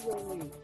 VOA News.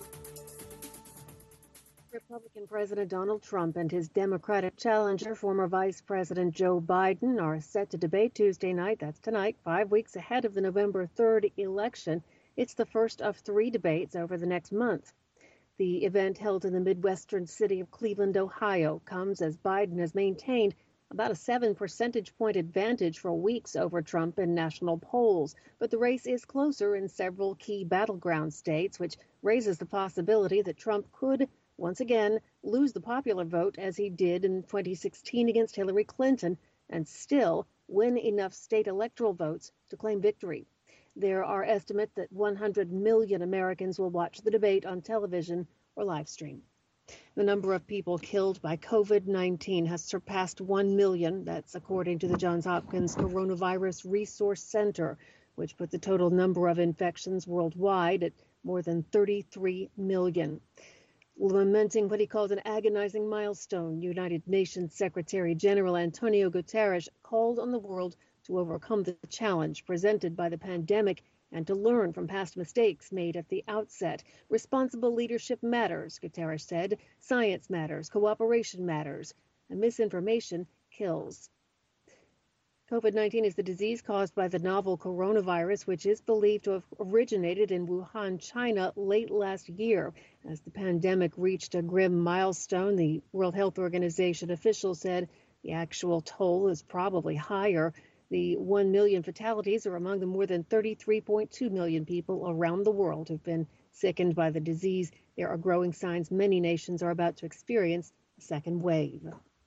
Republican President Donald Trump and his Democratic challenger, former Vice President Joe Biden, are set to debate Tuesday night. That's tonight, 5 weeks ahead of the November 3rd election. It's the first of 3 debates over the next month. The event, held in the Midwestern city of Cleveland, Ohio, comes as Biden has maintained about a 7 percentage point advantage for weeks over Trump in national polls. But the race is closer in several key battleground states, which raises the possibility that Trump could once again lose the popular vote as he did in 2016 against Hillary Clinton and still win enough state electoral votes to claim victory. There are estimates that 100 million Americans will watch the debate on television or live stream. The number of people killed by COVID-19 has surpassed 1 million. That's according to the Johns Hopkins Coronavirus Resource Center, which put the total number of infections worldwide at more than 33 million. Lamenting what he called an agonizing milestone, United Nations Secretary General Antonio Guterres called on the world to overcome the challenge presented by the pandemic and to learn from past mistakes made at the outset. Responsible leadership matters, Guterres said. Science matters, cooperation matters, and misinformation kills. COVID-19 is the disease caused by the novel coronavirus, which is believed to have originated in Wuhan, China, late last year. As the pandemic reached a grim milestone, the World Health Organization officials said the actual toll is probably higher. The 1 million fatalities are among the more than 33.2 million people around the world who've been sickened by the disease. There are growing signs many nations are about to experience a second wave.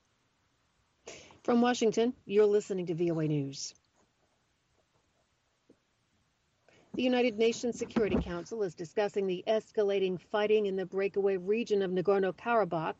From Washington, you're listening to VOA News. The United Nations Security Council is discussing the escalating fighting in the breakaway region of Nagorno-Karabakh.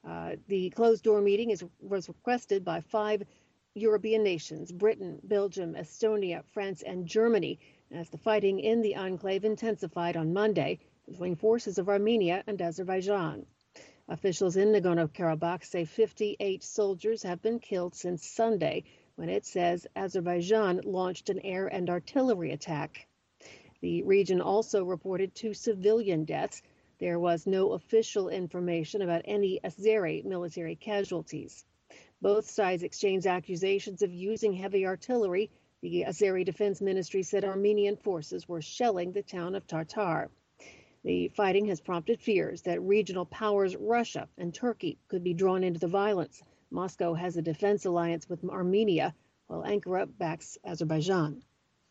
The closed-door meeting was requested by 5 European nations: Britain, Belgium, Estonia, France, and Germany, as the fighting in the enclave intensified on Monday between forces of Armenia and Azerbaijan. Officials in Nagorno-Karabakh say 58 soldiers have been killed since Sunday, when it says Azerbaijan launched an air and artillery attack. The region also reported 2 civilian deaths. There was no official information about any Azeri military casualties. Both sides exchanged accusations of using heavy artillery. The Azeri Defense Ministry said Armenian forces were shelling the town of Tartar. The fighting has prompted fears that regional powers Russia and Turkey could be drawn into the violence. Moscow has a defense alliance with Armenia, while Ankara backs Azerbaijan.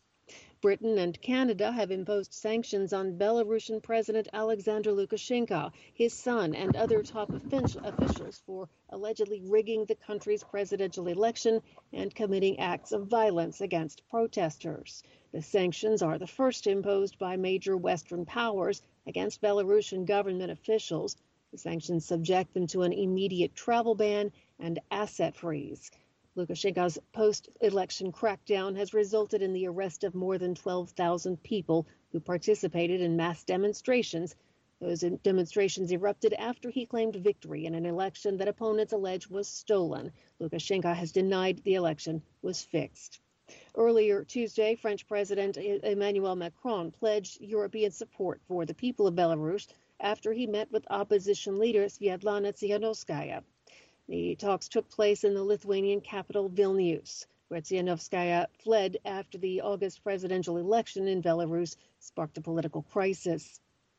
Britain and Canada have imposed sanctions on Belarusian President Alexander Lukashenko, his son, and other top officials for allegedly rigging the country's presidential election and committing acts of violence against protesters. The sanctions are the first imposed by major Western powers against Belarusian government officials. The sanctions subject them to an immediate travel ban and asset freeze. Lukashenko's post-election crackdown has resulted in the arrest of more than 12,000 people who participated in mass demonstrations. Those demonstrations erupted after he claimed victory in an election that opponents allege was stolen. Lukashenko has denied the election was fixed. Earlier Tuesday, French President Emmanuel Macron pledged European support for the people of Belarus after he met with opposition leader Sviatlana Tsikhanouskaya. The talks took place in the Lithuanian capital Vilnius, where Tsikhanouskaya fled after the August presidential election in Belarus sparked a political crisis.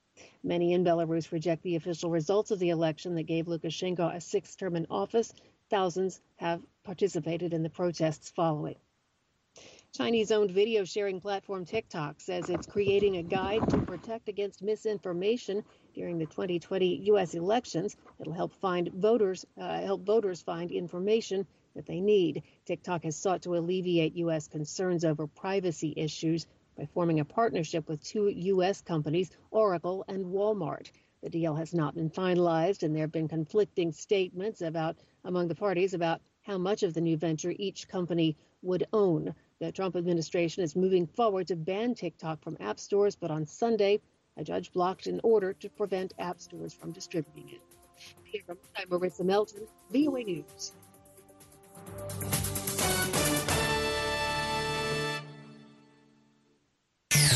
Many in Belarus reject the official results of the election that gave Lukashenko a 6th term in office. Thousands have participated in the protests following. Chinese-owned video-sharing platform TikTok says it's creating a guide to protect against misinformation during the 2020 U.S. elections. It'll help voters find information that they need. TikTok has sought to alleviate U.S. concerns over privacy issues by forming a partnership with 2 U.S. companies, Oracle and Walmart. The deal has not been finalized, and there have been conflicting statements among the parties about how much of the new venture each company would own. The Trump administration is moving forward to ban TikTok from app stores, but on Sunday, a judge blocked an order to prevent app stores from distributing it. I'm Marissa Melton, VOA News.